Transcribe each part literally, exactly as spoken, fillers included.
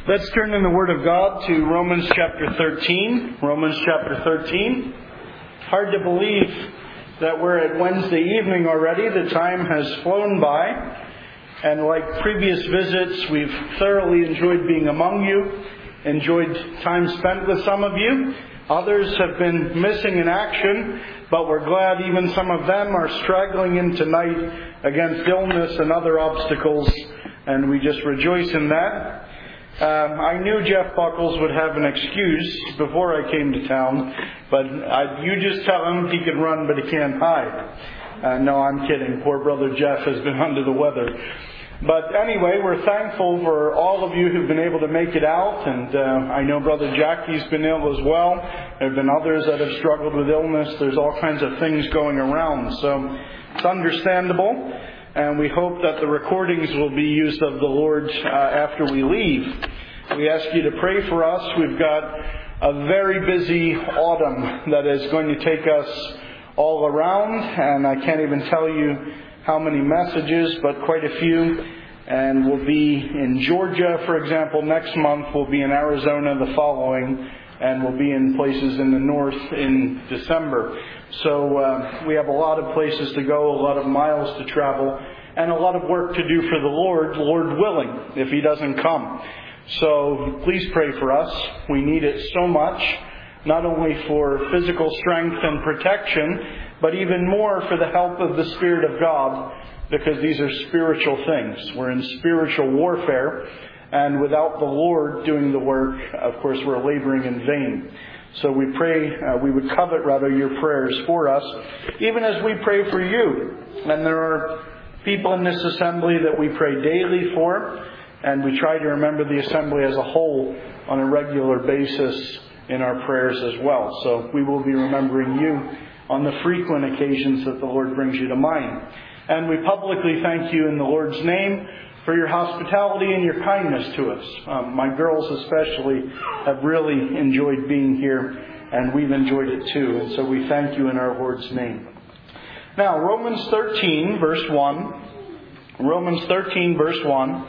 Let's turn in the Word of God to Romans chapter thirteen. Romans chapter thirteen. Hard to believe that we're at Wednesday evening already. The time has flown by. And like previous visits, we've thoroughly enjoyed being among you, enjoyed time spent with some of you. Others have been missing in action, but we're glad even some of them are straggling in tonight against illness and other obstacles, and we just rejoice in that. Uh, I knew Jeff Buckles would have an excuse before I came to town, but I, you just tell him he can run but he can't hide. Uh, no, I'm kidding. Poor brother Jeff has been under the weather. But anyway, we're thankful for all of you who've been able to make it out, and uh, I know Brother Jackie's been ill as well. There have been others that have struggled with illness. There's all kinds of things going around, so it's understandable. And we hope that the recordings will be used of the Lord uh, after we leave. We ask you to pray for us. We've got a very busy autumn that is going to take us all around. And I can't even tell you how many messages, but quite a few. And we'll be in Georgia, for example, next month. We'll be in Arizona the following. And we'll be in places in the north in December. So uh, we have a lot of places to go, a lot of miles to travel, and a lot of work to do for the Lord, Lord willing, if He doesn't come. So please pray for us. We need it so much, not only for physical strength and protection, but even more for the help of the Spirit of God, because these are spiritual things. We're in spiritual warfare. And without the Lord doing the work, of course, we're laboring in vain. So we pray, uh, we would covet rather your prayers for us, even as we pray for you. And there are people in this assembly that we pray daily for, and we try to remember the assembly as a whole on a regular basis in our prayers as well. So we will be remembering you on the frequent occasions that the Lord brings you to mind. And we publicly thank you in the Lord's name for your hospitality and your kindness to us. Um, my girls especially have really enjoyed being here, and we've enjoyed it too. And so we thank you in our Lord's name. Now, Romans thirteen, verse one. Romans thirteen, verse one.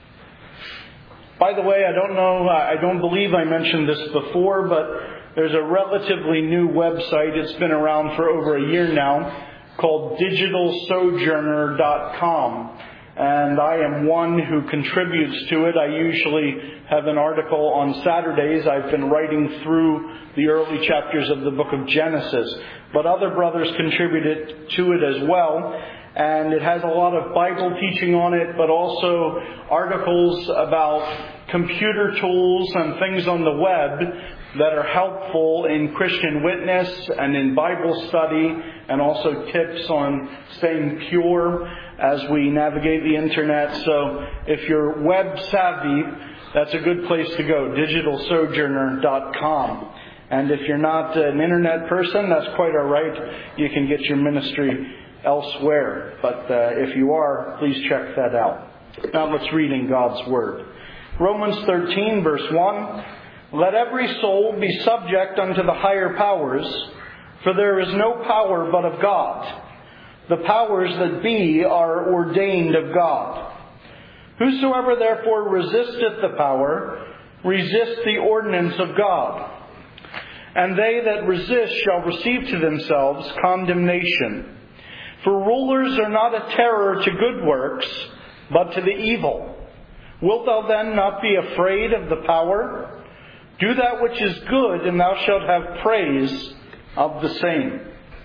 By the way, I don't know, I don't believe I mentioned this before, but there's a relatively new website. It's been around for over a year now, called digital sojourner dot com. And I am one who contributes to it. I usually have an article on Saturdays. I've been writing through the early chapters of the book of Genesis. But other brothers contributed to it as well. And it has a lot of Bible teaching on it, but also articles about computer tools and things on the web that are helpful in Christian witness and in Bible study, and also tips on staying pure as we navigate the internet. So if you're web savvy, that's a good place to go, digital sojourner dot com. And if you're not an internet person, that's quite all right. You can get your ministry elsewhere. But uh, if you are, please check that out. Now let's read in God's Word. Romans thirteen, verse one. Let every soul be subject unto the higher powers, for there is no power but of God. The powers that be are ordained of God. Whosoever therefore resisteth the power, resist the ordinance of God. And they that resist shall receive to themselves condemnation. For rulers are not a terror to good works, but to the evil. Wilt thou then not be afraid of the power? Do that which is good, and thou shalt have praise of the same.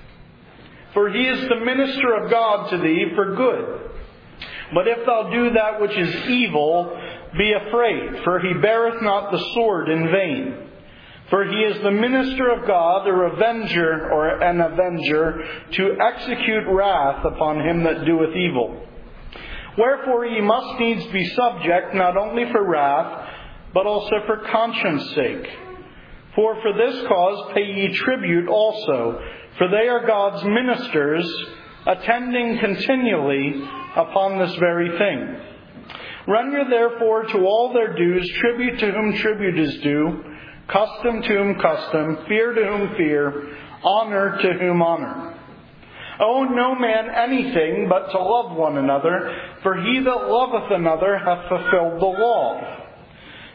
For he is the minister of God to thee for good. But if thou do that which is evil, be afraid, for he beareth not the sword in vain. For he is the minister of God, a revenger or an avenger, to execute wrath upon him that doeth evil. Wherefore ye must needs be subject, not only for wrath, but also for conscience sake. For for this cause pay ye tribute also, for they are God's ministers, attending continually upon this very thing. Render therefore to all their dues tribute to whom tribute is due, custom to whom custom, fear to whom fear, honor to whom honor. Owe no man anything but to love one another, for he that loveth another hath fulfilled the law.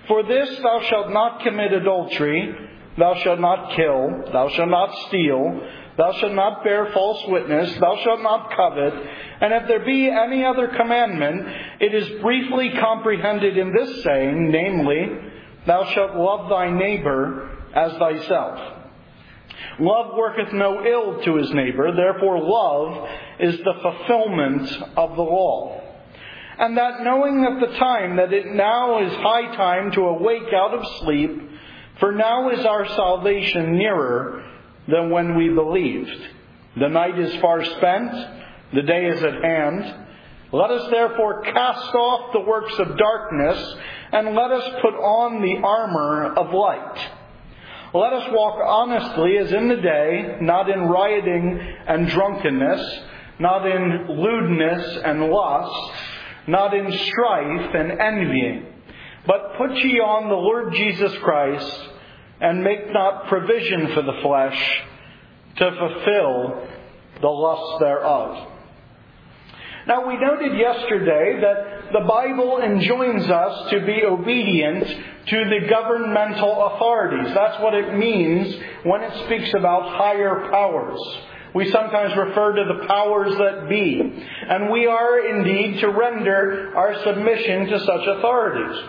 For this thou shalt not commit adultery, thou shalt not kill, thou shalt not steal, thou shalt not bear false witness, thou shalt not covet. And if there be any other commandment, it is briefly comprehended in this saying, namely, thou shalt love thy neighbor as thyself. Love worketh no ill to his neighbor, therefore love is the fulfillment of the law. And that knowing at the time that it now is high time to awake out of sleep, for now is our salvation nearer than when we believed. The night is far spent, the day is at hand. Let us therefore cast off the works of darkness, and let us put on the armor of light. Let us walk honestly as in the day, not in rioting and drunkenness, not in lewdness and lust, not in strife and envying. But put ye on the Lord Jesus Christ, and make not provision for the flesh to fulfill the lusts thereof. Now, we noted yesterday that the Bible enjoins us to be obedient to the governmental authorities. That's what it means when it speaks about higher powers. We sometimes refer to the powers that be. And we are indeed to render our submission to such authorities.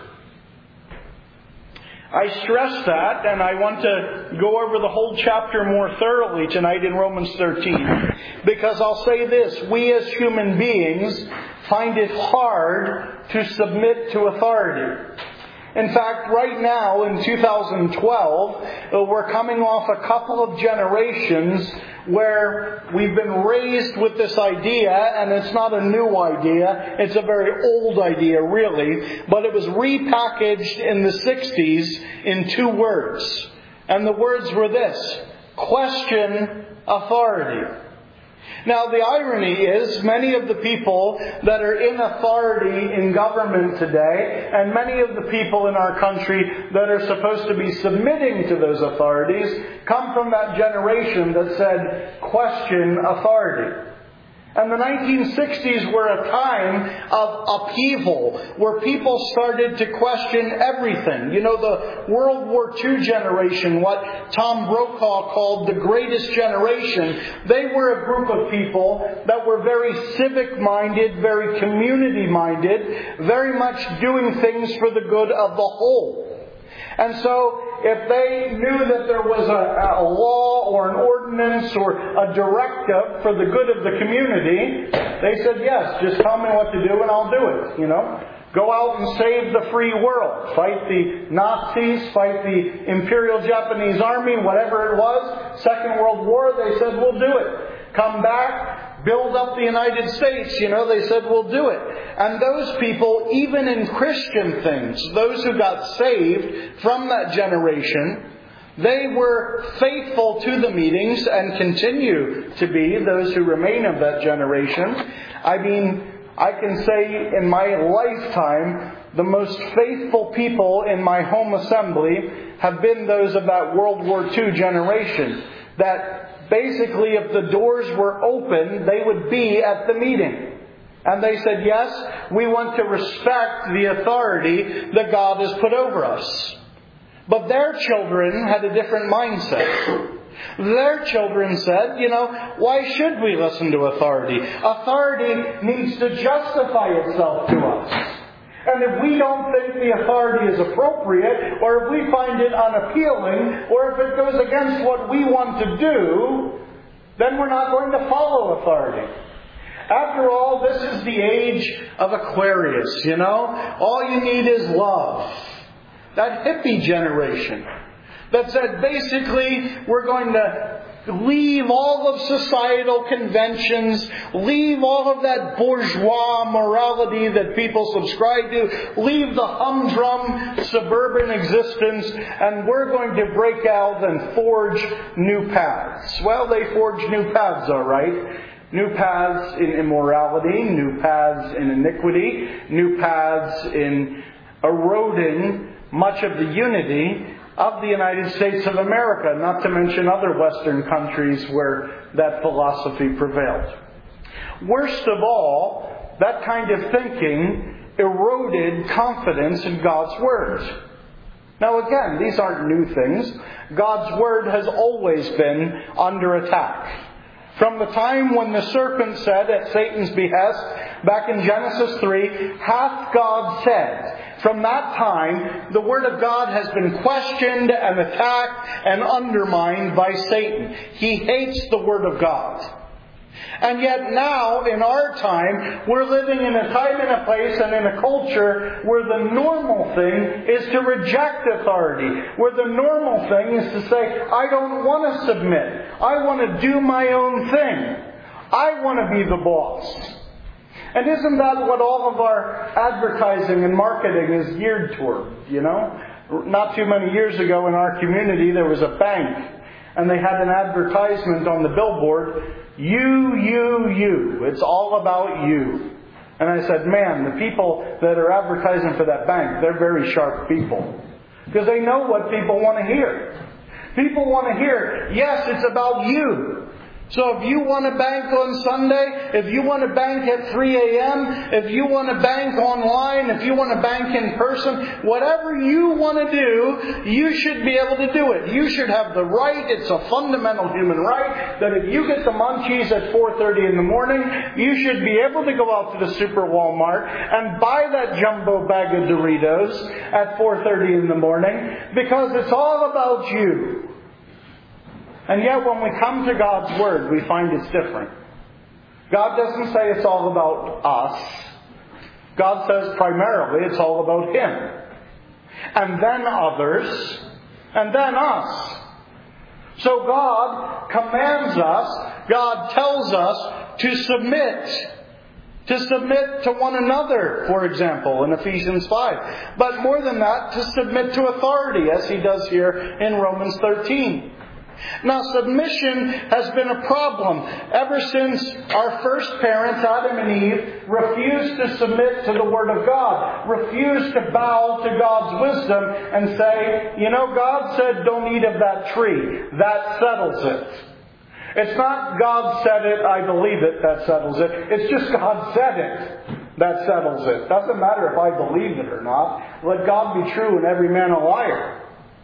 I stress that, and I want to go over the whole chapter more thoroughly tonight in Romans thirteen. Because I'll say this, we as human beings find it hard to submit to authority. In fact, right now in two thousand twelve, we're coming off a couple of generations where we've been raised with this idea, and it's not a new idea, it's a very old idea really, but it was repackaged in the sixties in two words. And the words were this: question authority. Now, the irony is, many of the people that are in authority in government today, and many of the people in our country that are supposed to be submitting to those authorities, come from that generation that said, question authority. And the nineteen sixties were a time of upheaval, where people started to question everything. You know, the World War Two generation, what Tom Brokaw called the greatest generation, they were a group of people that were very civic-minded, very community-minded, very much doing things for the good of the whole. And so, if they knew that there was a, a law or an ordinance or a directive for the good of the community, they said, yes, just tell me what to do and I'll do it, you know. Go out and save the free world. Fight the Nazis, fight the Imperial Japanese Army, whatever it was. Second World War, they said, we'll do it. Come back, build up the United States, you know, they said, we'll do it. And those people, even in Christian things, those who got saved from that generation, they were faithful to the meetings and continue to be, those who remain of that generation. I mean, I can say in my lifetime, the most faithful people in my home assembly have been those of that World War Two generation. That basically, if the doors were open, they would be at the meeting. And they said, yes, we want to respect the authority that God has put over us. But their children had a different mindset. Their children said, you know, why should we listen to authority? Authority needs to justify itself to us. And if we don't think the authority is appropriate, or if we find it unappealing, or if it goes against what we want to do, then we're not going to follow authority. After all, this is the age of Aquarius, you know. All you need is love. That hippie generation that said basically we're going to leave all of societal conventions, leave all of that bourgeois morality that people subscribe to, leave the humdrum suburban existence, and we're going to break out and forge new paths. Well, they forged new paths, all right. New paths in immorality, new paths in iniquity, new paths in eroding much of the unity of the United States of America, not to mention other Western countries where that philosophy prevailed. Worst of all, that kind of thinking eroded confidence in God's Word. Now again, these aren't new things. God's Word has always been under attack. From the time when the serpent said at Satan's behest, back in Genesis three, hath God said? From that time, the Word of God has been questioned and attacked and undermined by Satan. He hates the Word of God. And yet now, in our time, we're living in a time and a place and in a culture where the normal thing is to reject authority. Where the normal thing is to say, I don't want to submit. I want to do my own thing. I want to be the boss. And isn't that what all of our advertising and marketing is geared toward, you know? Not too many years ago in our community, there was a bank. And they had an advertisement on the billboard, you, you, you. It's all about you. And I said, man, the people that are advertising for that bank, they're very sharp people. Because they know what people want to hear. People want to hear, yes, it's about you. So if you want to bank on Sunday, if you want to bank at three a.m., if you want to bank online, if you want to bank in person, whatever you want to do, you should be able to do it. You should have the right, it's a fundamental human right, that if you get the munchies at four thirty in the morning, you should be able to go out to the Super Walmart and buy that jumbo bag of Doritos at four thirty in the morning, because it's all about you. And yet when we come to God's Word, we find it's different. God doesn't say it's all about us. God says primarily it's all about Him. And then others. And then us. So God commands us, God tells us to submit. To submit to one another, for example, in Ephesians five. But more than that, to submit to authority, as He does here in Romans thirteen. Now, submission has been a problem ever since our first parents, Adam and Eve, refused to submit to the Word of God, refused to bow to God's wisdom and say, you know, God said don't eat of that tree. That settles it. It's not God said it, I believe it, that settles it. It's just God said it. That settles it. Doesn't matter if I believe it or not. Let God be true and every man a liar.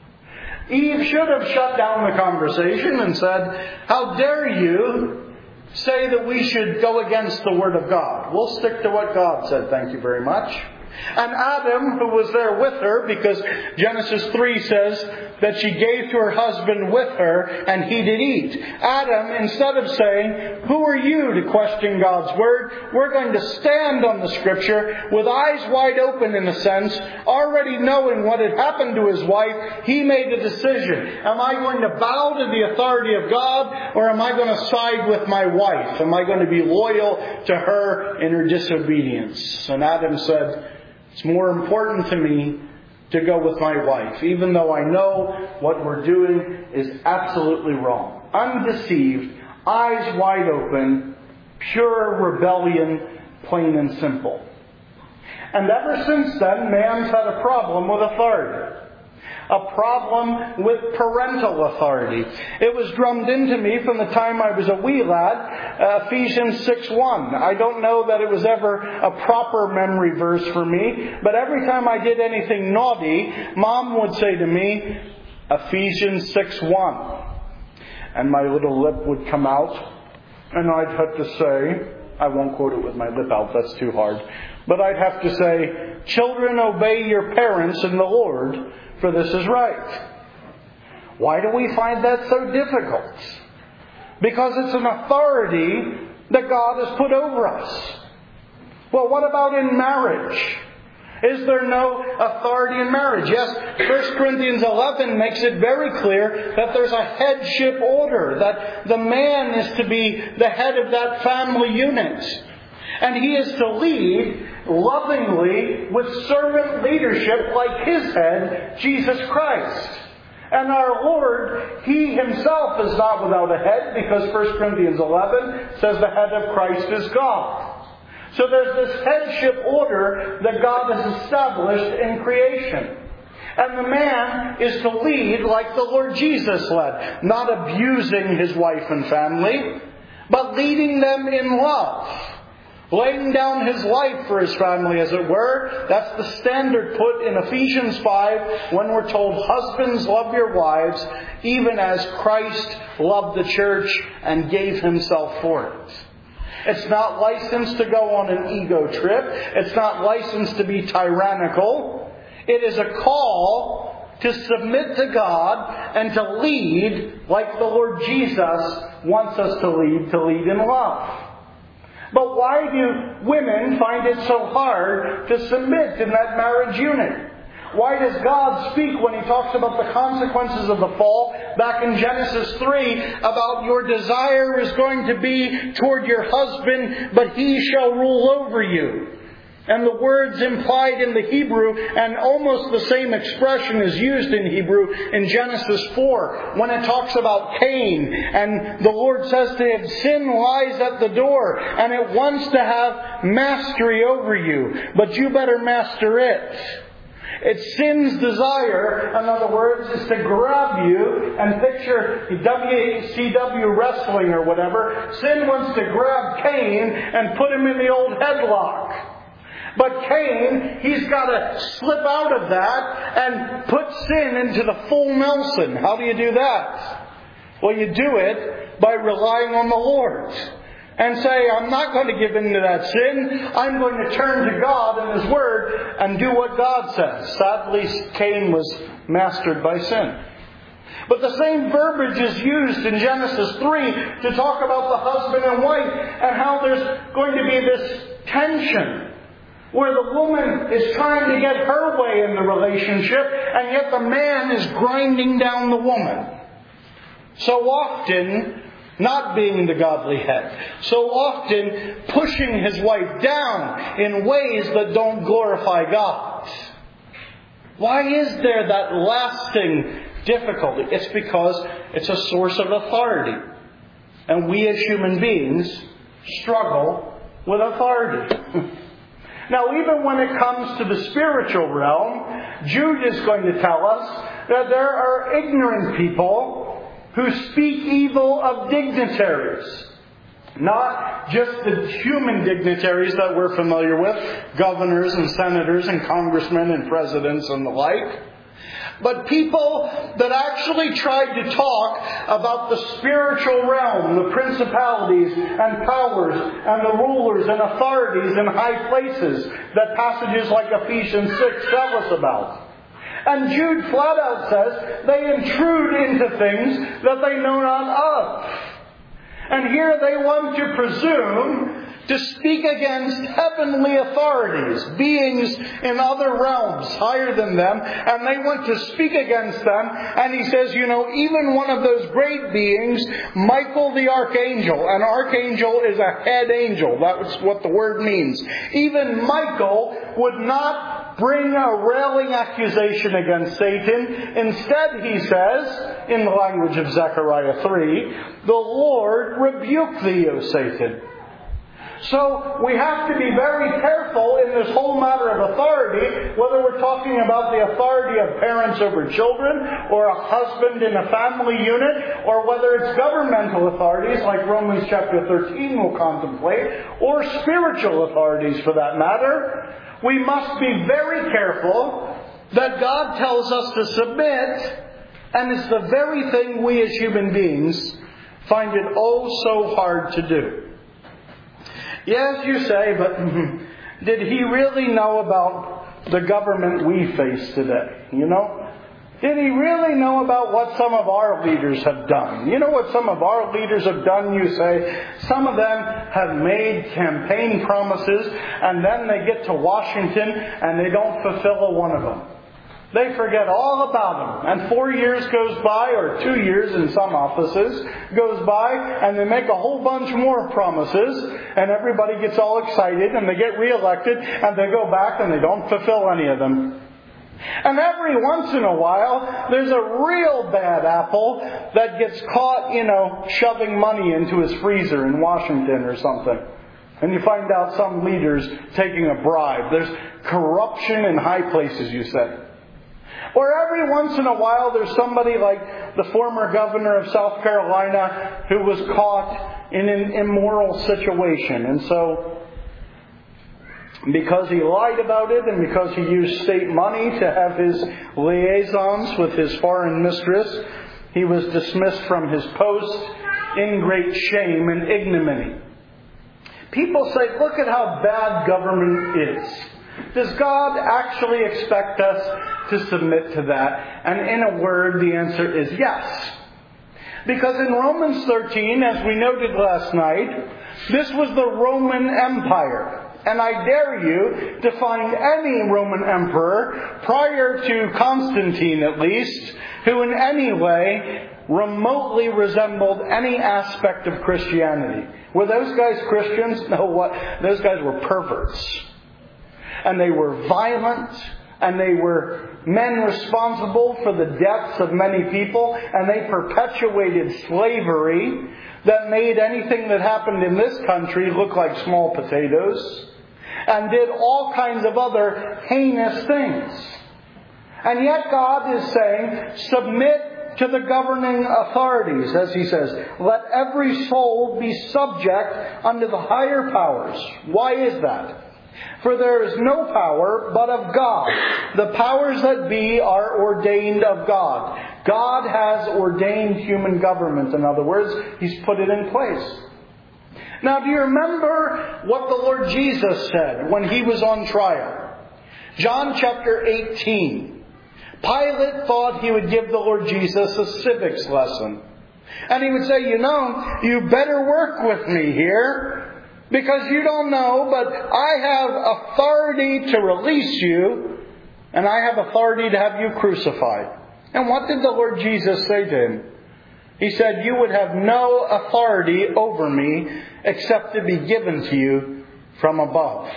Eve should have shut down the conversation and said, how dare you say that we should go against the Word of God? We'll stick to what God said, thank you very much. And Adam, who was there with her, because Genesis three says that she gave to her husband with her, and he did eat. Adam, instead of saying, who are you to question God's Word? We're going to stand on the Scripture with eyes wide open, in a sense, already knowing what had happened to his wife. He made a decision. Am I going to bow to the authority of God, or am I going to side with my wife? Am I going to be loyal to her in her disobedience? And Adam said, it's more important to me to go with my wife, even though I know what we're doing is absolutely wrong. Undeceived, eyes wide open, pure rebellion, plain and simple. And ever since then, man's had a problem with authority. A problem with parental authority. It was drummed into me from the time I was a wee lad, uh, Ephesians six one. I don't know that it was ever a proper memory verse for me, but every time I did anything naughty, Mom would say to me, Ephesians six one. And my little lip would come out, and I'd have to say, I won't quote it with my lip out, that's too hard, but I'd have to say, children, obey your parents in the Lord, for this is right. Why do we find that so difficult? Because it's an authority that God has put over us. Well, what about in marriage? Is there no authority in marriage? Yes, First Corinthians eleven makes it very clear that there's a headship order, that the man is to be the head of that family unit. And he is to lead lovingly with servant leadership like His head, Jesus Christ. And our Lord, He Himself is not without a head, because First Corinthians eleven says the head of Christ is God. So there's this headship order that God has established in creation. And the man is to lead like the Lord Jesus led, not abusing his wife and family, but leading them in love. laying down his life for his family, as it were. That's the standard put in Ephesians five when we're told, husbands, love your wives, even as Christ loved the church and gave himself for it. It's not licensed to go on an ego trip. It's not licensed to be tyrannical. It is a call to submit to God and to lead like the Lord Jesus wants us to lead, to lead in love. But why do women find it so hard to submit in that marriage unit? Why does God speak when He talks about the consequences of the fall back in Genesis three about your desire is going to be toward your husband, but he shall rule over you? And the words implied in the Hebrew, and almost the same expression is used in Hebrew in Genesis four, when it talks about Cain. And the Lord says to him, sin lies at the door, and it wants to have mastery over you, but you better master it. It's sin's desire, in other words, is to grab you and picture W C W wrestling or whatever. Sin wants to grab Cain and put him in the old headlock. But Cain, he's got to slip out of that and put sin into the full Nelson. How do you do that? Well, you do it by relying on the Lord. And say, I'm not going to give in to that sin. I'm going to turn to God and His Word and do what God says. Sadly, Cain was mastered by sin. But the same verbiage is used in Genesis three to talk about the husband and wife and how there's going to be this tension where the woman is trying to get her way in the relationship and yet the man is grinding down the woman. So often, not being the godly head. So often pushing his wife down in ways that don't glorify God. Why is there that lasting difficulty? It's because it's a source of authority. And we as human beings struggle with authority. Now, even when it comes to the spiritual realm, Jude is going to tell us that there are ignorant people who speak evil of dignitaries. Not just the human dignitaries that we're familiar with, governors and senators and congressmen and presidents and the like, but people that actually tried to talk about the spiritual realm, the principalities and powers and the rulers and authorities in high places that passages like Ephesians six tell us about. And Jude flat out says they intrude into things that they know not of. And here they want to presume to speak against heavenly authorities, beings in other realms higher than them, and they want to speak against them. And he says, you know, even one of those great beings, Michael the archangel, an archangel is a head angel. That's what the word means. Even Michael would not bring a railing accusation against Satan. Instead, he says, in the language of Zechariah three, the Lord rebuke thee, O Satan. So we have to be very careful in this whole matter of authority, whether we're talking about the authority of parents over children, or a husband in a family unit, or whether it's governmental authorities like Romans chapter thirteen will contemplate, or spiritual authorities for that matter. We must be very careful that God tells us to submit, and it's the very thing we as human beings find it oh so hard to do. Yes, you say, but did he really know about the government we face today? You know? Did he really know about what some of our leaders have done? You know what some of our leaders have done, you say? Some of them have made campaign promises, and then they get to Washington and they don't fulfill a one of them. They forget all about them. And four years goes by, or two years in some offices goes by, and they make a whole bunch more promises, and everybody gets all excited, and they get reelected, and they go back and they don't fulfill any of them. And every once in a while, there's a real bad apple that gets caught, you know, shoving money into his freezer in Washington or something. And you find out some leaders taking a bribe. There's corruption in high places, you say. Or every once in a while, there's somebody like the former governor of South Carolina who was caught in an immoral situation. And so Because he lied about it and because he used state money to have his liaisons with his foreign mistress, he was dismissed from his post in great shame and ignominy. People say, look at how bad government is. Does God actually expect us to submit to that? And in a word, the answer is yes. Because in Romans thirteen, as we noted last night, this was the Roman Empire. And I dare you to find any Roman emperor, prior to Constantine at least, who in any way remotely resembled any aspect of Christianity. Were those guys Christians? No, what? Those guys were perverts. And they were violent, and they were men responsible for the deaths of many people, and they perpetuated slavery that made anything that happened in this country look like small potatoes, and did all kinds of other heinous things. And yet God is saying, submit to the governing authorities, as he says. Let every soul be subject unto the higher powers. Why is that? For there is no power but of God. The powers that be are ordained of God. God has ordained human government. In other words, He's put it in place. Now, do you remember what the Lord Jesus said when He was on trial? John chapter eighteen. Pilate thought he would give the Lord Jesus a civics lesson. And he would say, you know, you better work with me here, because you don't know, but I have authority to release you, and I have authority to have you crucified. And what did the Lord Jesus say to him? He said, you would have no authority over me except to be given to you from above.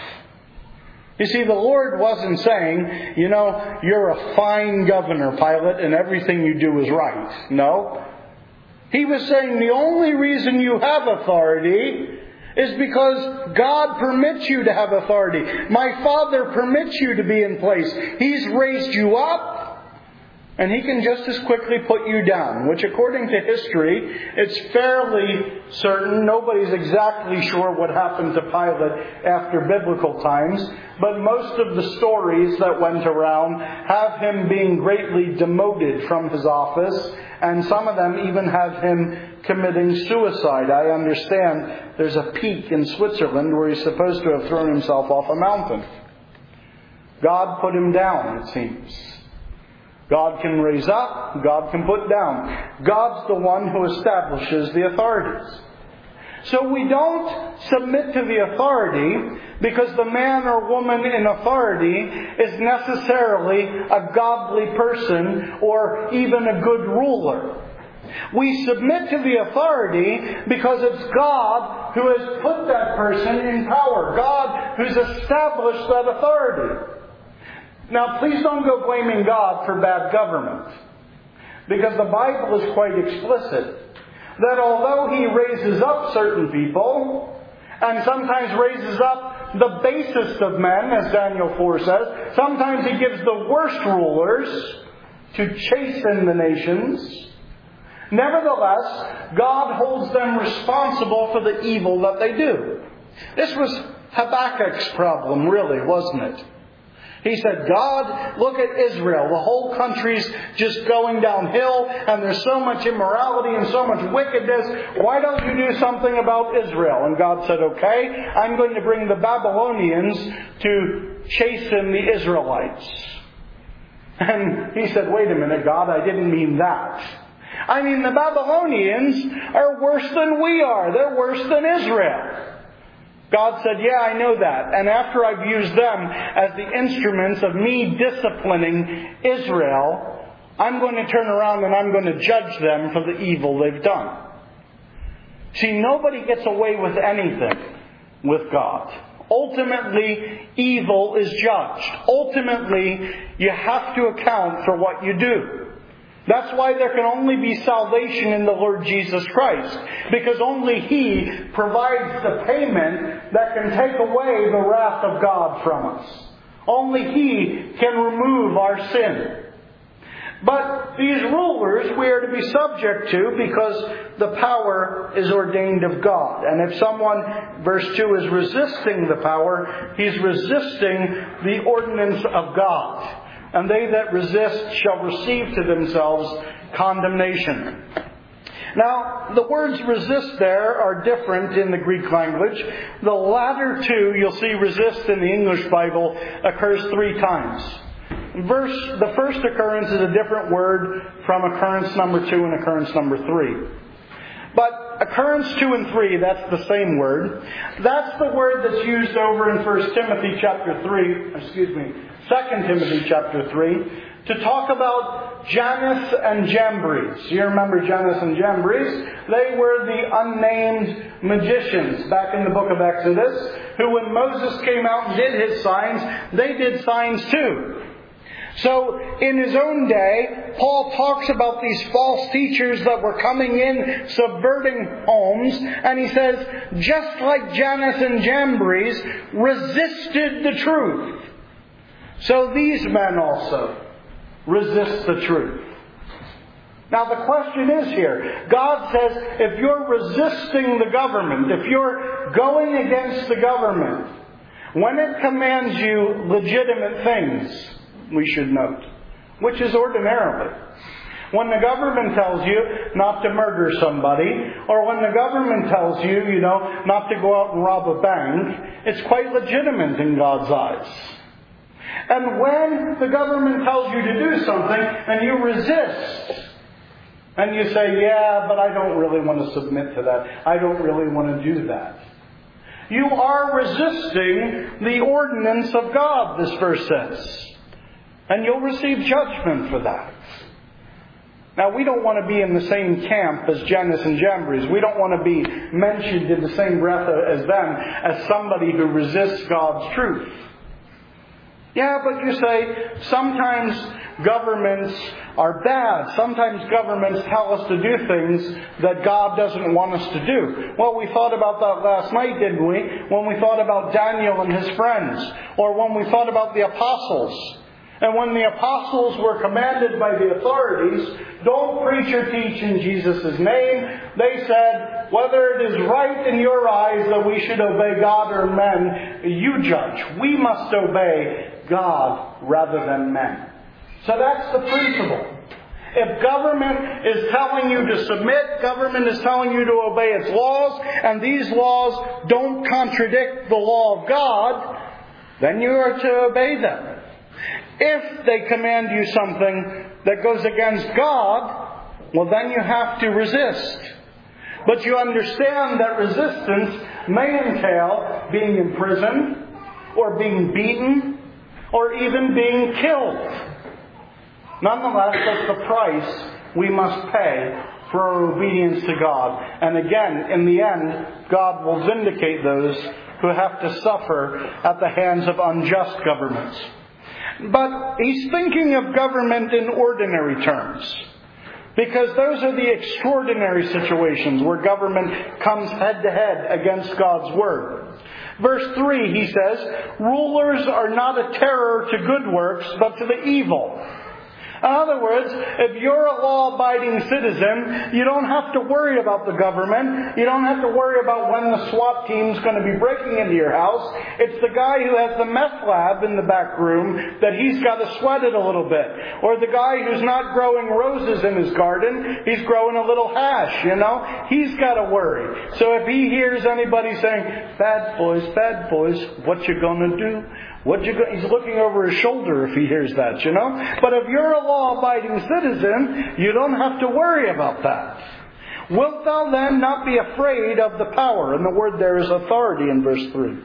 You see, the Lord wasn't saying, you know, you're a fine governor, Pilate, and everything you do is right. No. He was saying the only reason you have authority is because God permits you to have authority. My Father permits you to be in place. He's raised you up, and He can just as quickly put you down, which according to history, it's fairly certain. Nobody's exactly sure what happened to Pilate after biblical times, but most of the stories that went around have him being greatly demoted from his office, and some of them even have him committing suicide. I understand there's a peak in Switzerland where he's supposed to have thrown himself off a mountain. God put him down, it seems. God can raise up, God can put down. God's the one who establishes the authorities. So we don't submit to the authority because the man or woman in authority is necessarily a godly person or even a good ruler. We submit to the authority because it's God who has put that person in power. God who's established that authority. Now, please don't go blaming God for bad government, because the Bible is quite explicit that although He raises up certain people, and sometimes raises up the basest of men, as Daniel four says, sometimes He gives the worst rulers to chasten the nations, nevertheless, God holds them responsible for the evil that they do. This was Habakkuk's problem, really, wasn't it? He said, God, look at Israel. The whole country's just going downhill, and there's so much immorality and so much wickedness. Why don't you do something about Israel? And God said, okay, I'm going to bring the Babylonians to chasten the Israelites. And he said, wait a minute, God, I didn't mean that. I mean, the Babylonians are worse than we are. They're worse than Israel. God said, yeah, I know that. And after I've used them as the instruments of me disciplining Israel, I'm going to turn around and I'm going to judge them for the evil they've done. See, nobody gets away with anything with God. Ultimately, evil is judged. Ultimately, you have to account for what you do. That's why there can only be salvation in the Lord Jesus Christ. Because only He provides the payment that can take away the wrath of God from us. Only He can remove our sin. But these rulers we are to be subject to because the power is ordained of God. And if someone, verse two, is resisting the power, he's resisting the ordinance of God. And they that resist shall receive to themselves condemnation. Now, the words resist there are different in the Greek language. The latter two, you'll see resist in the English Bible, occurs three times. Verse, the first occurrence is a different word from occurrence number two and occurrence number three. But occurrence two and three, that's the same word. That's the word that's used over in First Timothy chapter three, excuse me, Second Timothy chapter three, to talk about Jannes and Jambres. You remember Jannes and Jambres? They were the unnamed magicians back in the book of Exodus, who when Moses came out and did his signs, they did signs too. So, in his own day, Paul talks about these false teachers that were coming in, subverting homes, and he says, just like Jannes and Jambres resisted the truth, so these men also resist the truth. Now the question is here, God says, if you're resisting the government, if you're going against the government, when it commands you legitimate things, we should note, which is ordinarily, when the government tells you not to murder somebody, or when the government tells you, you know, not to go out and rob a bank, it's quite legitimate in God's eyes. And when the government tells you to do something and you resist, and you say, yeah, but I don't really want to submit to that. I don't really want to do that. You are resisting the ordinance of God, this verse says. And you'll receive judgment for that. Now, we don't want to be in the same camp as Jannes and Jambres. We don't want to be mentioned in the same breath as them as somebody who resists God's truth. Yeah, but you say, sometimes governments are bad. Sometimes governments tell us to do things that God doesn't want us to do. Well, we thought about that last night, didn't we? When we thought about Daniel and his friends. Or when we thought about the apostles. And when the apostles were commanded by the authorities, don't preach or teach in Jesus' name, they said, whether it is right in your eyes that we should obey God or men, you judge. We must obey God rather than men. So that's the principle. If government is telling you to submit, government is telling you to obey its laws, and these laws don't contradict the law of God, then you are to obey them. If they command you something that goes against God, well, then you have to resist. But you understand that resistance may entail being imprisoned, or being beaten, or even being killed. Nonetheless, that's the price we must pay for our obedience to God. And again, in the end, God will vindicate those who have to suffer at the hands of unjust governments. But he's thinking of government in ordinary terms, because those are the extraordinary situations where government comes head to head against God's word. Verse three, he says, rulers are not a terror to good works, but to the evil. In other words, if you're a law-abiding citizen, you don't have to worry about the government. You don't have to worry about when the SWAT team's going to be breaking into your house. It's the guy who has the meth lab in the back room that he's got to sweat it a little bit. Or the guy who's not growing roses in his garden, he's growing a little hash, you know. He's got to worry. So if he hears anybody saying, bad boys, bad boys, what you gonna do? What you go-? He's looking over his shoulder if he hears that, you know. But if you're a law-abiding citizen, you don't have to worry about that. Wilt thou then not be afraid of the power? And the word there is authority in verse three.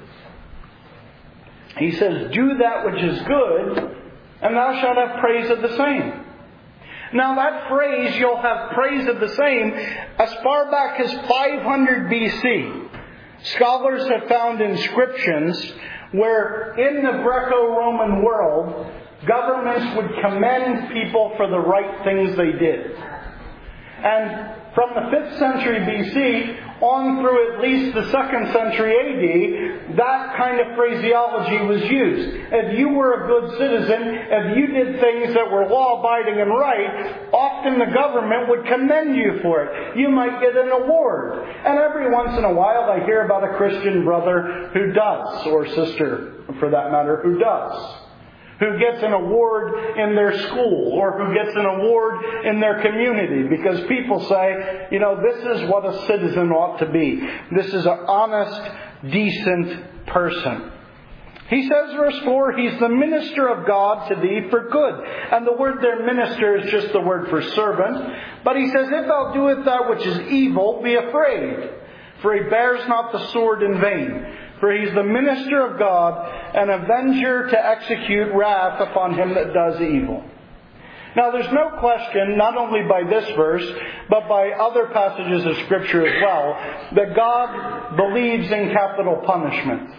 He says, do that which is good, and thou shalt have praise of the same. Now that phrase, you'll have praise of the same, as far back as five hundred B C. Scholars have found inscriptions where in the Greco-Roman world, governments would commend people for the right things they did. And from the fifth century B C on through at least the second century A D, that kind of phraseology was used. If you were a good citizen, if you did things that were law-abiding and right, often the government would commend you for it. You might get an award. And every once in a while I hear about a Christian brother who does, or sister for that matter, who does. Who gets an award in their school, or who gets an award in their community, because people say, you know, this is what a citizen ought to be. This is an honest, decent person. He says, verse four, he's the minister of God to thee for good. And the word there, minister, is just the word for servant. But he says, if thou doest that which is evil, be afraid. For he bears not the sword in vain. For he's the minister of God, an avenger to execute wrath upon him that does evil. Now there's no question, not only by this verse, but by other passages of Scripture as well, that God believes in capital punishment.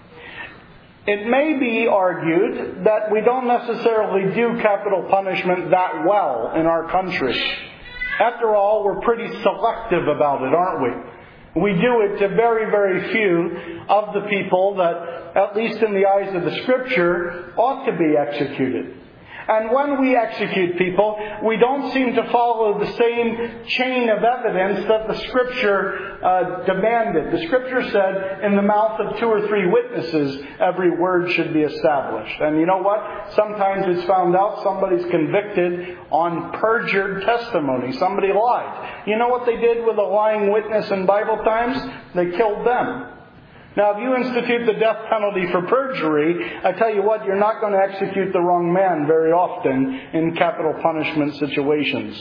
It may be argued that we don't necessarily do capital punishment that well in our country. After all, we're pretty selective about it, aren't we? We do it to very, very few of the people that, at least in the eyes of the Scripture, ought to be executed. And when we execute people, we don't seem to follow the same chain of evidence that the Scripture uh, demanded. The Scripture said, in the mouth of two or three witnesses, every word should be established. And you know what? Sometimes it's found out somebody's convicted on perjured testimony. Somebody lied. You know what they did with a lying witness in Bible times? They killed them. Now, if you institute the death penalty for perjury, I tell you what, you're not going to execute the wrong man very often in capital punishment situations.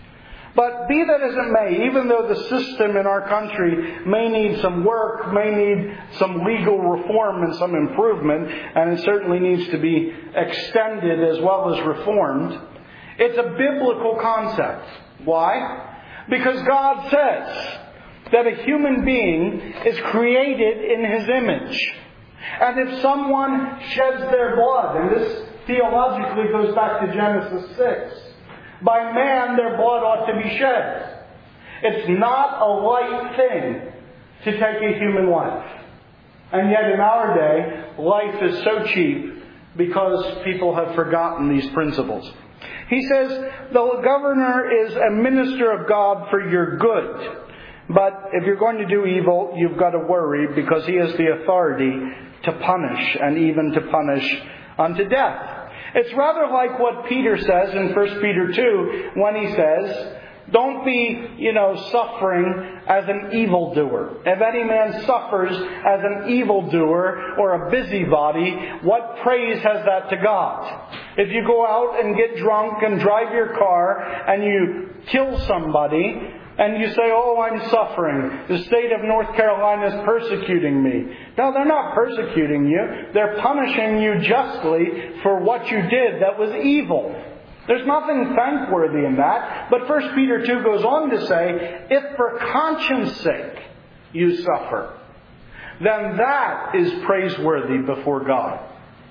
But be that as it may, even though the system in our country may need some work, may need some legal reform and some improvement, and it certainly needs to be extended as well as reformed, it's a biblical concept. Why? Because God says that a human being is created in His image. And if someone sheds their blood, and this theologically goes back to Genesis six, by man their blood ought to be shed. It's not a light thing to take a human life. And yet in our day, life is so cheap because people have forgotten these principles. He says, the governor is a minister of God for your good. But if you're going to do evil, you've got to worry, because he has the authority to punish, and even to punish unto death. It's rather like what Peter says in First Peter two, when he says, don't be, you know, suffering as an evildoer. If any man suffers as an evildoer or a busybody, what praise has that to God? If you go out and get drunk and drive your car and you kill somebody, and you say, oh, I'm suffering. The state of North Carolina is persecuting me. No, they're not persecuting you. They're punishing you justly for what you did that was evil. There's nothing thankworthy in that. But First Peter two goes on to say, if for conscience sake you suffer, then that is praiseworthy before God.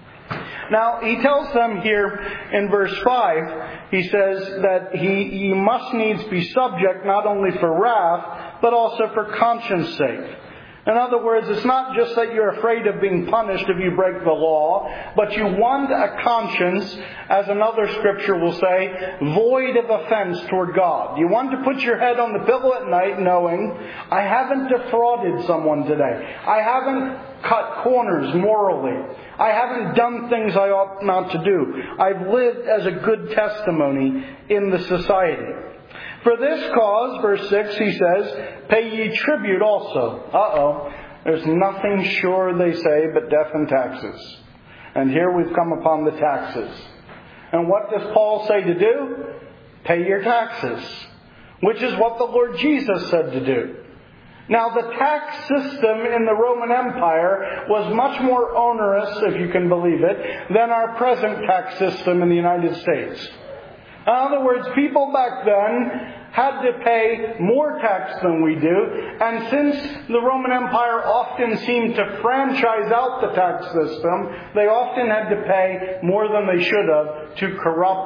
Now, he tells them here in verse five, he says that he, you must needs be subject not only for wrath, but also for conscience sake. In other words, it's not just that you're afraid of being punished if you break the law, but you want a conscience, as another scripture will say, void of offense toward God. You want to put your head on the pillow at night knowing, I haven't defrauded someone today. I haven't cut corners morally. I haven't done things I ought not to do. I've lived as a good testimony in the society. For this cause, verse six, he says, pay ye tribute also. Uh-oh. There's nothing sure, they say, but death and taxes. And here we've come upon the taxes. And what does Paul say to do? Pay your taxes. Which is what the Lord Jesus said to do. Now, the tax system in the Roman Empire was much more onerous, if you can believe it, than our present tax system in the United States. In other words, people back then had to pay more tax than we do, and since the Roman Empire often seemed to franchise out the tax system, they often had to pay more than they should have to corrupt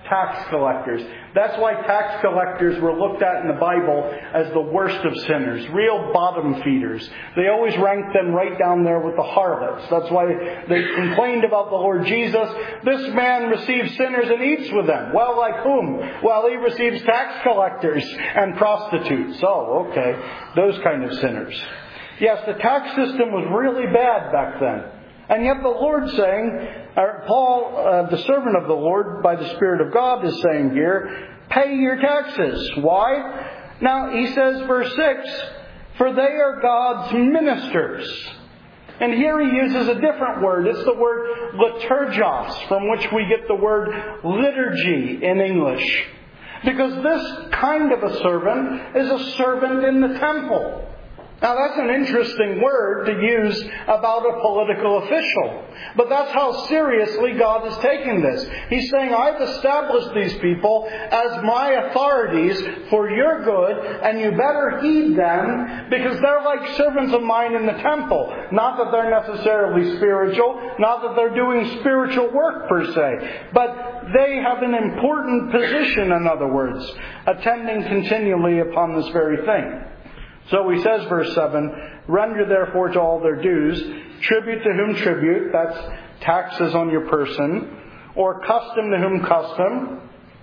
tax collectors. That's why tax collectors were looked at in the Bible as the worst of sinners, real bottom feeders. They always ranked them right down there with the harlots. That's why they complained about the Lord Jesus. This man receives sinners and eats with them. Well, like whom? Well, he receives tax collectors and prostitutes. Oh, okay. Those kind of sinners. Yes, the tax system was really bad back then. And yet the Lord's saying, or Paul, uh, the servant of the Lord by the Spirit of God is saying here, pay your taxes. Why? Now, he says, verse six, for they are God's ministers. And here he uses a different word. It's the word liturgos, from which we get the word liturgy in English. Because this kind of a servant is a servant in the temple. Now that's an interesting word to use about a political official. But that's how seriously God is taking this. He's saying, I've established these people as my authorities for your good, and you better heed them, because they're like servants of mine in the temple. Not that they're necessarily spiritual, not that they're doing spiritual work per se, but they have an important position, in other words, attending continually upon this very thing. So he says, verse seven, render therefore to all their dues, tribute to whom tribute, that's taxes on your person, or custom to whom custom.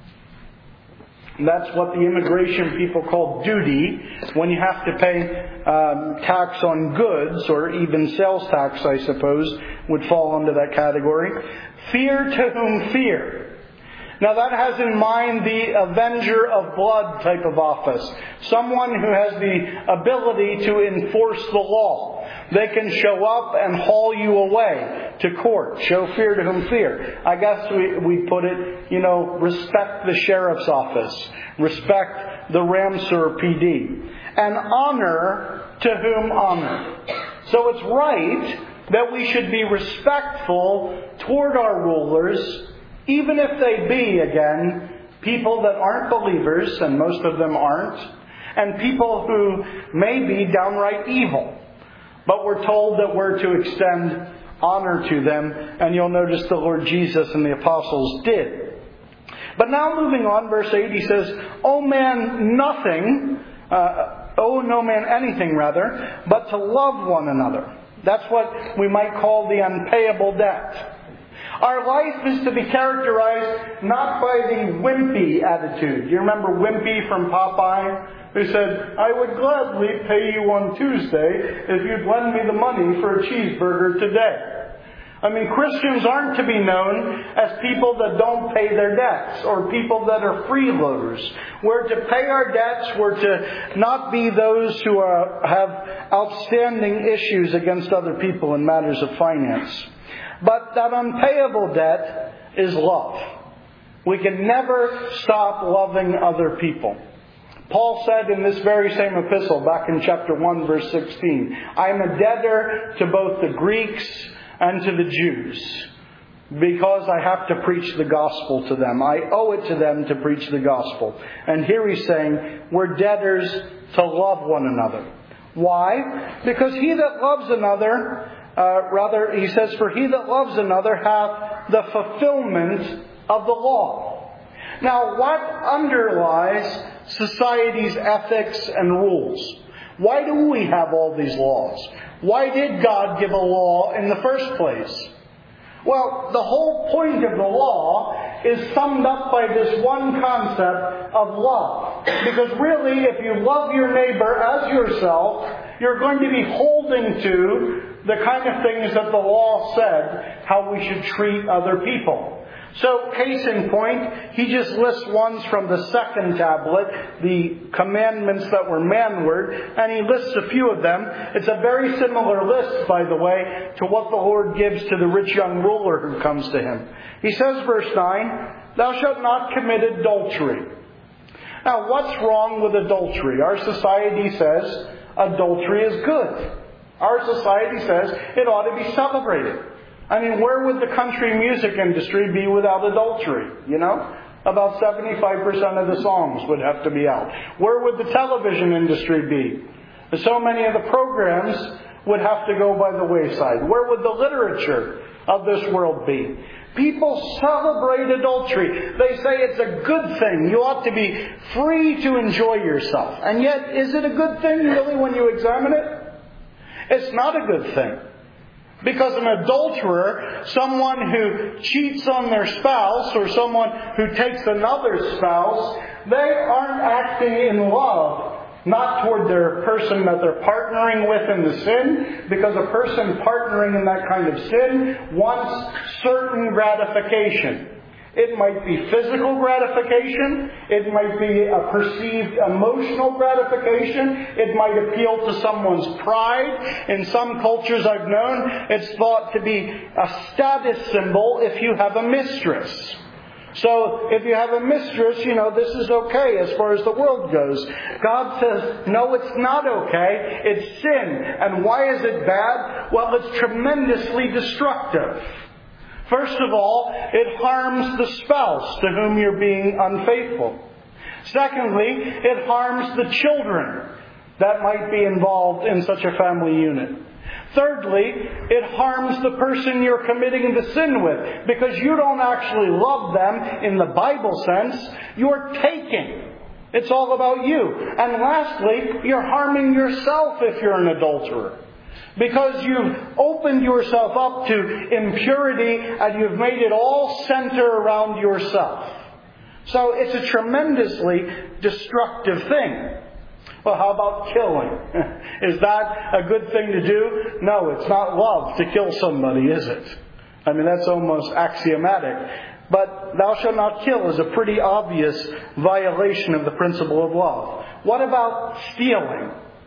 That's what the immigration people call duty, when you have to pay um, tax on goods, or even sales tax, I suppose, would fall under that category. Fear to whom fear. Now that has in mind the avenger of blood type of office. Someone who has the ability to enforce the law. They can show up and haul you away to court. Show fear to whom fear. I guess we, we put it, you know, respect the sheriff's office. Respect the Ramseur P D. And honor to whom honor. So it's right that we should be respectful toward our rulers, even if they be, again, people that aren't believers, and most of them aren't, and people who may be downright evil. But we're told that we're to extend honor to them, and you'll notice the Lord Jesus and the apostles did. But now moving on, verse eight, he says, owe man nothing, uh, owe no man anything rather, but to love one another. That's what we might call the unpayable debt. Our life is to be characterized not by the wimpy attitude. You remember Wimpy from Popeye, who said, I would gladly pay you on Tuesday if you'd lend me the money for a cheeseburger today. I mean, Christians aren't to be known as people that don't pay their debts, or people that are freeloaders. We're to pay our debts. We're to not be those who are, have outstanding issues against other people in matters of finance. But that unpayable debt is love. We can never stop loving other people. Paul said in this very same epistle, back in chapter one, verse sixteen, I am a debtor to both the Greeks and to the Jews, because I have to preach the gospel to them. I owe it to them to preach the gospel. And here he's saying, we're debtors to love one another. Why? Because he that loves another... Uh, rather, he says, for he that loves another hath the fulfillment of the law. Now, what underlies society's ethics and rules? Why do we have all these laws? Why did God give a law in the first place? Well, the whole point of the law is summed up by this one concept of love. Because really, if you love your neighbor as yourself, you're going to be holding to the kind of things that the law said how we should treat other people. So, case in point, he just lists ones from the second tablet, the commandments that were manward, and he lists a few of them. It's a very similar list, by the way, to what the Lord gives to the rich young ruler who comes to him. He says, verse nine, thou shalt not commit adultery. Now, what's wrong with adultery? Our society says adultery is good. Our society says it ought to be celebrated. I mean, where would the country music industry be without adultery? You know? About seventy-five percent of the songs would have to be out. Where would the television industry be? So many of the programs would have to go by the wayside. Where would the literature of this world be? People celebrate adultery. They say it's a good thing. You ought to be free to enjoy yourself. And yet, is it a good thing really when you examine it? It's not a good thing. Because an adulterer, someone who cheats on their spouse or someone who takes another spouse, they aren't acting in love. Not toward their person that they're partnering with in the sin, because a person partnering in that kind of sin wants certain gratification. It might be physical gratification. It might be a perceived emotional gratification. It might appeal to someone's pride. In some cultures I've known, it's thought to be a status symbol if you have a mistress. So, if you have a mistress, you know, this is okay as far as the world goes. God says, no, it's not okay. It's sin. And why is it bad? Well, it's tremendously destructive. First of all, it harms the spouse to whom you're being unfaithful. Secondly, it harms the children that might be involved in such a family unit. Thirdly, it harms the person you're committing the sin with, because you don't actually love them in the Bible sense. You're taking. It's all about you. And lastly, you're harming yourself if you're an adulterer, because you've opened yourself up to impurity and you've made it all center around yourself. So it's a tremendously destructive thing. Well, how about killing? Is that a good thing to do? No, it's not love to kill somebody, is it? I mean, that's almost axiomatic. But thou shalt not kill is a pretty obvious violation of the principle of love. What about stealing?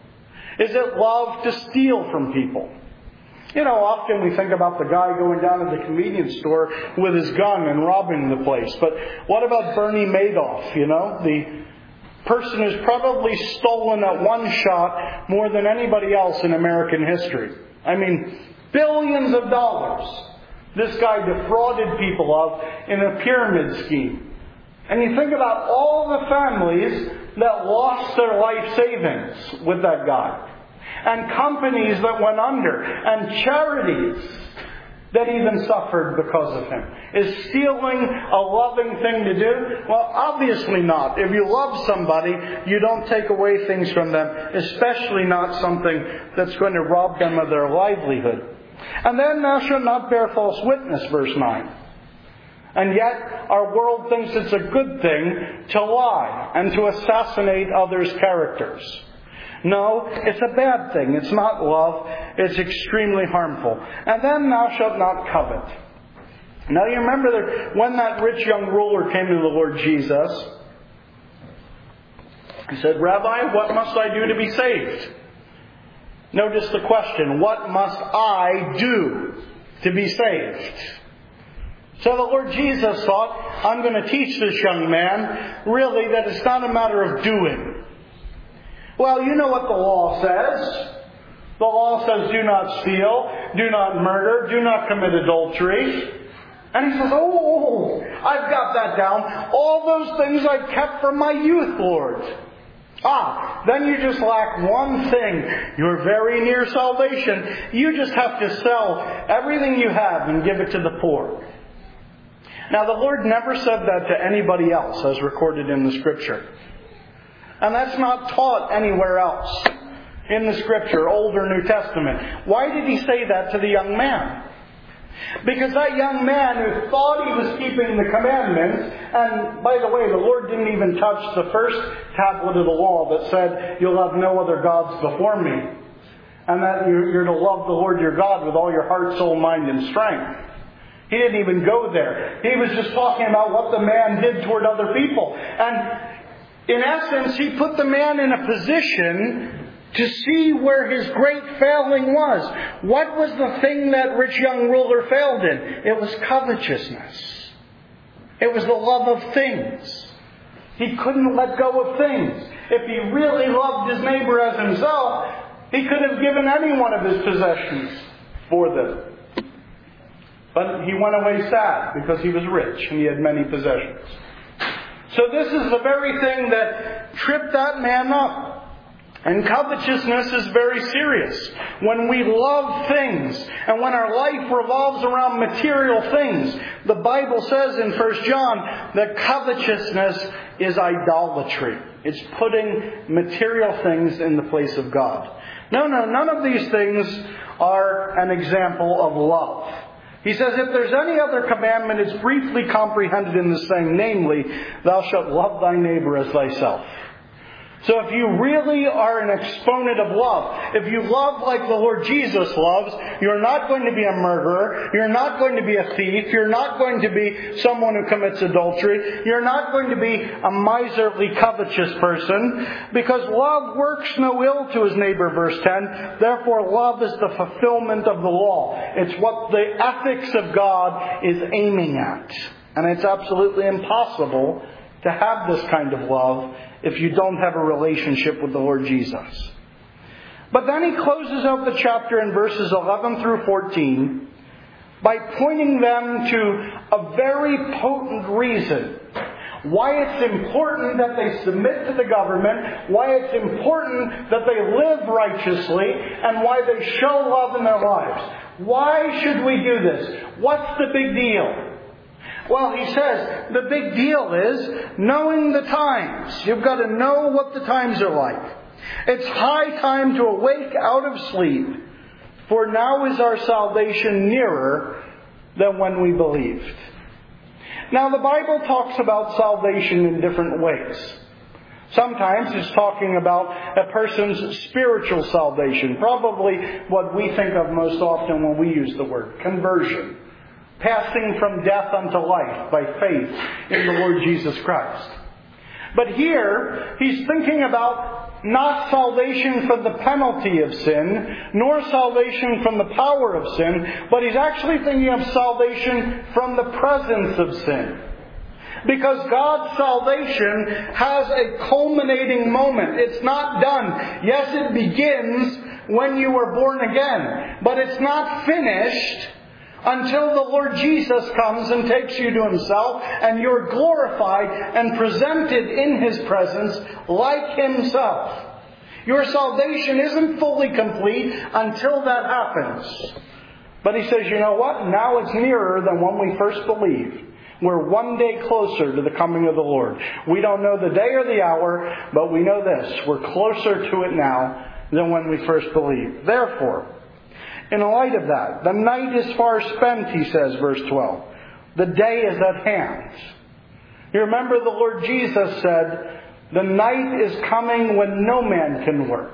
Is it love to steal from people? You know, often we think about the guy going down to the convenience store with his gun and robbing the place. But what about Bernie Madoff, you know? The person who's probably stolen at one shot more than anybody else in American history. I mean, billions of dollars this guy defrauded people of in a pyramid scheme. And you think about all the families that lost their life savings with that guy, and companies that went under, and charities that even suffered because of him. Is stealing a loving thing to do? Well, obviously not. If you love somebody, you don't take away things from them, especially not something that's going to rob them of their livelihood. And then, thou shalt not bear false witness, verse nine. And yet, our world thinks it's a good thing to lie and to assassinate others' characters. No, it's a bad thing. It's not love. It's extremely harmful. And then, thou shalt not covet. Now, you remember that when that rich young ruler came to the Lord Jesus, he said, Rabbi, what must I do to be saved? Notice the question, what must I do to be saved? So the Lord Jesus thought, I'm going to teach this young man, really, that it's not a matter of doing. Well, you know what the law says. The law says, do not steal, do not murder, do not commit adultery. And he says, oh, I've got that down. All those things I've kept from my youth, Lord. Ah, then you just lack one thing. You're very near salvation. You just have to sell everything you have and give it to the poor. Now, the Lord never said that to anybody else, as recorded in the Scripture. And that's not taught anywhere else in the Scripture, Old or New Testament. Why did he say that to the young man? Because that young man who thought he was keeping the commandments, and by the way, the Lord didn't even touch the first tablet of the law that said, you'll have no other gods before me. And that you're to love the Lord your God with all your heart, soul, mind, and strength. He didn't even go there. He was just talking about what the man did toward other people. And in essence, he put the man in a position to see where his great failing was. What was the thing that rich young ruler failed in? It was covetousness. It was the love of things. He couldn't let go of things. If he really loved his neighbor as himself, he could have given any one of his possessions for them. But he went away sad because he was rich and he had many possessions. So this is the very thing that tripped that man up. And covetousness is very serious. When we love things and when our life revolves around material things, the Bible says in First John that covetousness is idolatry. It's putting material things in the place of God. No, no, none of these things are an example of love. He says, if there's any other commandment, it's briefly comprehended in the saying, namely, thou shalt love thy neighbor as thyself. So if you really are an exponent of love, if you love like the Lord Jesus loves, you're not going to be a murderer, you're not going to be a thief, you're not going to be someone who commits adultery, you're not going to be a miserly, covetous person, because love works no ill to his neighbor, verse ten. Therefore, love is the fulfillment of the law. It's what the ethics of God is aiming at. And it's absolutely impossible to have this kind of love if you don't have a relationship with the Lord Jesus. But then he closes out the chapter in verses eleven through fourteen by pointing them to a very potent reason why it's important that they submit to the government, why it's important that they live righteously, and why they show love in their lives. Why should we do this? What's the big deal? Well, he says, the big deal is knowing the times. You've got to know what the times are like. It's high time to awake out of sleep, for now is our salvation nearer than when we believed. Now, the Bible talks about salvation in different ways. Sometimes it's talking about a person's spiritual salvation, probably what we think of most often when we use the word conversion. Passing from death unto life by faith in the Lord Jesus Christ. But here, he's thinking about not salvation from the penalty of sin, nor salvation from the power of sin, but he's actually thinking of salvation from the presence of sin. Because God's salvation has a culminating moment. It's not done. Yes, it begins when you were born again, but it's not finished until the Lord Jesus comes and takes you to Himself and you're glorified and presented in His presence like Himself. Your salvation isn't fully complete until that happens. But he says, you know what? Now it's nearer than when we first believed. We're one day closer to the coming of the Lord. We don't know the day or the hour, but we know this. We're closer to it now than when we first believed. Therefore, in light of that, the night is far spent, he says, verse twelve. The day is at hand. You remember the Lord Jesus said, the night is coming when no man can work.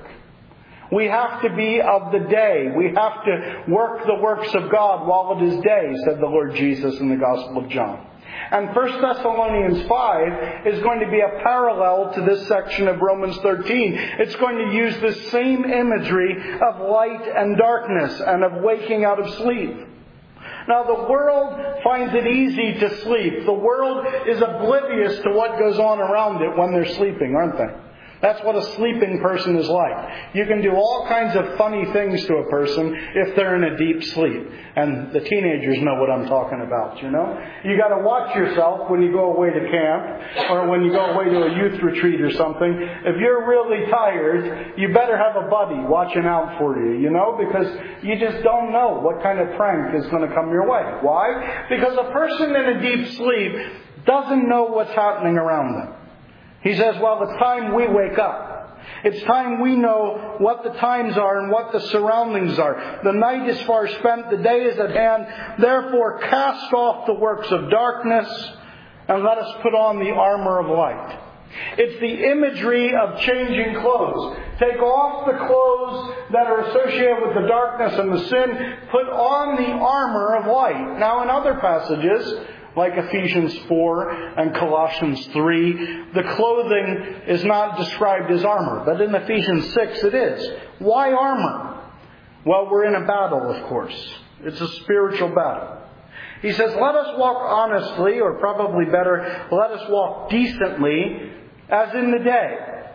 We have to be of the day. We have to work the works of God while it is day, said the Lord Jesus in the Gospel of John. And First Thessalonians five is going to be a parallel to this section of Romans thirteen. It's going to use this same imagery of light and darkness and of waking out of sleep. Now, the world finds it easy to sleep. The world is oblivious to what goes on around it when they're sleeping, aren't they? That's what a sleeping person is like. You can do all kinds of funny things to a person if they're in a deep sleep. And the teenagers know what I'm talking about, you know. You got to watch yourself when you go away to camp or when you go away to a youth retreat or something. If you're really tired, you better have a buddy watching out for you, you know, because you just don't know what kind of prank is going to come your way. Why? Because a person in a deep sleep doesn't know what's happening around them. He says, well, it's time we wake up. It's time we know what the times are and what the surroundings are. The night is far spent, the day is at hand. Therefore, cast off the works of darkness and let us put on the armor of light. It's the imagery of changing clothes. Take off the clothes that are associated with the darkness and the sin. Put on the armor of light. Now, in other passages, like Ephesians four and Colossians three, the clothing is not described as armor. But in Ephesians six it is. Why armor? Well, we're in a battle, of course. It's a spiritual battle. He says, let us walk honestly, or probably better, let us walk decently, as in the day.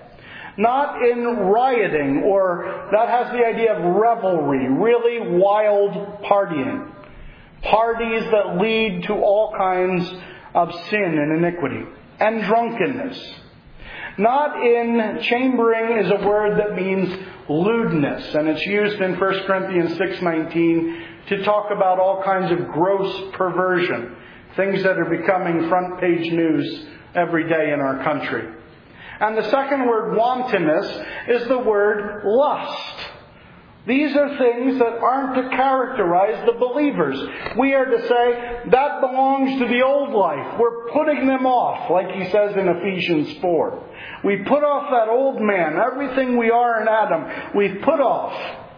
Not in rioting, or that has the idea of revelry, really wild partying. Parties that lead to all kinds of sin and iniquity and drunkenness. Not in, chambering is a word that means lewdness, and it's used in First Corinthians six nineteen to talk about all kinds of gross perversion, things that are becoming front page news every day in our country. And the second word, wantonness, is the word lust. These are things that aren't to characterize the believers. We are to say, that belongs to the old life. We're putting them off, like he says in Ephesians four. We put off that old man, everything we are in Adam, we've put off.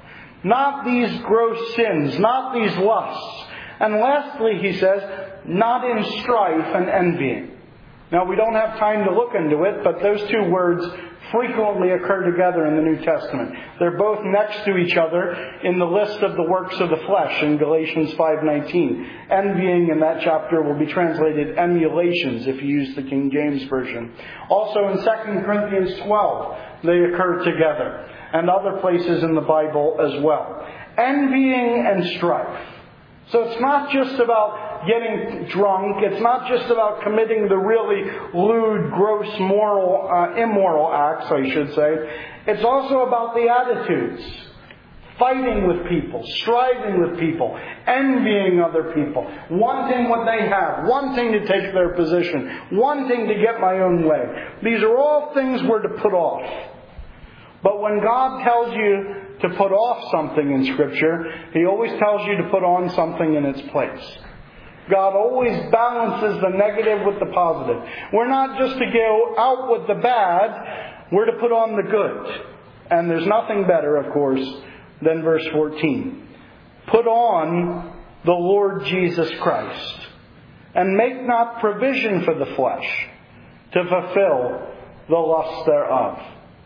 Not these gross sins, not these lusts. And lastly, he says, not in strife and envying. Now, we don't have time to look into it, but those two words frequently occur together in the New Testament. They're both next to each other in the list of the works of the flesh in Galatians five nineteen. Envying in that chapter will be translated emulations if you use the King James Version. Also in Second Corinthians twelve, they occur together, and other places in the Bible as well. Envying and strife. So it's not just about getting drunk. It's not just about committing the really lewd, gross, moral, uh, immoral acts, I should say. It's also about the attitudes. Fighting with people, striving with people, envying other people, wanting what they have, wanting to take their position, wanting to get my own way. These are all things we're to put off. But when God tells you to put off something in Scripture, He always tells you to put on something in its place. God always balances the negative with the positive. We're not just to go out with the bad, we're to put on the good. And there's nothing better, of course, than verse fourteen. Put on the Lord Jesus Christ, and make not provision for the flesh to fulfill the lusts thereof.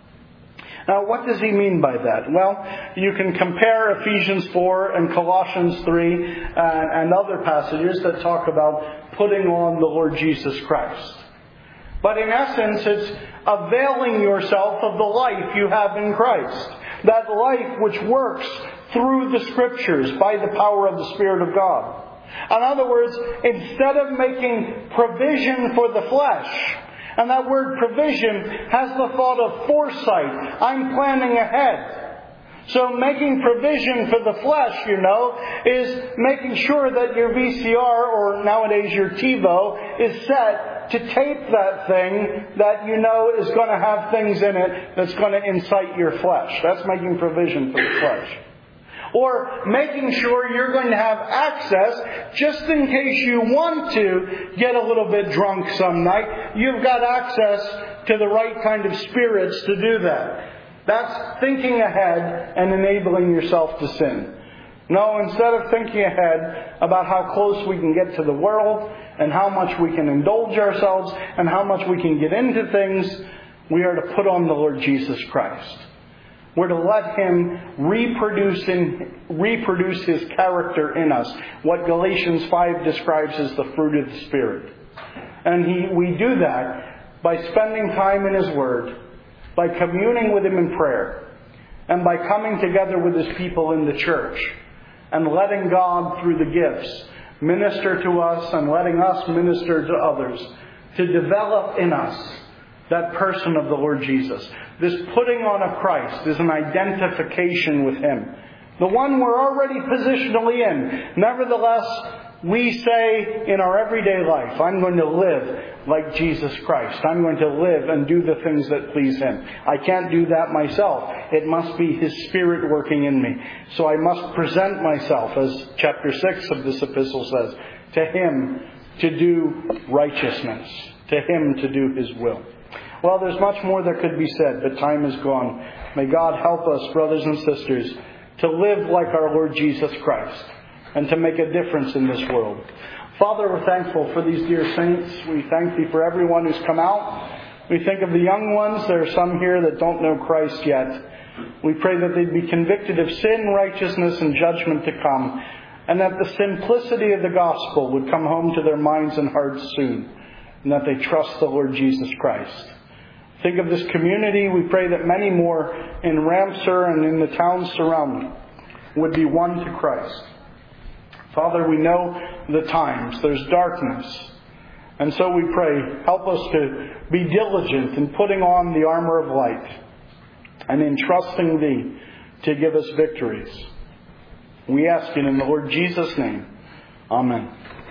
Now, what does he mean by that? Well, you can compare Ephesians four and Colossians three uh, and other passages that talk about putting on the Lord Jesus Christ. But in essence, it's availing yourself of the life you have in Christ. That life which works through the Scriptures by the power of the Spirit of God. In other words, instead of making provision for the flesh, and that word provision has the thought of foresight. I'm planning ahead. So making provision for the flesh, you know, is making sure that your V C R, or nowadays your TiVo, is set to tape that thing that you know is going to have things in it that's going to incite your flesh. That's making provision for the flesh. Or making sure you're going to have access, just in case you want to get a little bit drunk some night, you've got access to the right kind of spirits to do that. That's thinking ahead and enabling yourself to sin. No, instead of thinking ahead about how close we can get to the world and how much we can indulge ourselves and how much we can get into things, we are to put on the Lord Jesus Christ. We're to let Him reproduce, in, reproduce His character in us, what Galatians five describes as the fruit of the Spirit. And he, we do that by spending time in His Word, by communing with Him in prayer, and by coming together with His people in the church, and letting God, through the gifts, minister to us and letting us minister to others, to develop in us that person of the Lord Jesus. This putting on of Christ is an identification with Him. The one we're already positionally in. Nevertheless, we say in our everyday life, I'm going to live like Jesus Christ. I'm going to live and do the things that please Him. I can't do that myself. It must be His Spirit working in me. So I must present myself, as chapter six of this epistle says, to Him to do righteousness. To Him to do His will. Well, there's much more that could be said, but time is gone. May God help us, brothers and sisters, to live like our Lord Jesus Christ and to make a difference in this world. Father, we're thankful for these dear saints. We thank Thee for everyone who's come out. We think of the young ones. There are some here that don't know Christ yet. We pray that they'd be convicted of sin, righteousness, and judgment to come, and that the simplicity of the gospel would come home to their minds and hearts soon, and that they trust the Lord Jesus Christ. Think of this community. We pray that many more in Ramseur and in the towns surrounding would be won to Christ. Father, we know the times. There's darkness. And so we pray, help us to be diligent in putting on the armor of light and in trusting Thee to give us victories. We ask it in the Lord Jesus' name. Amen.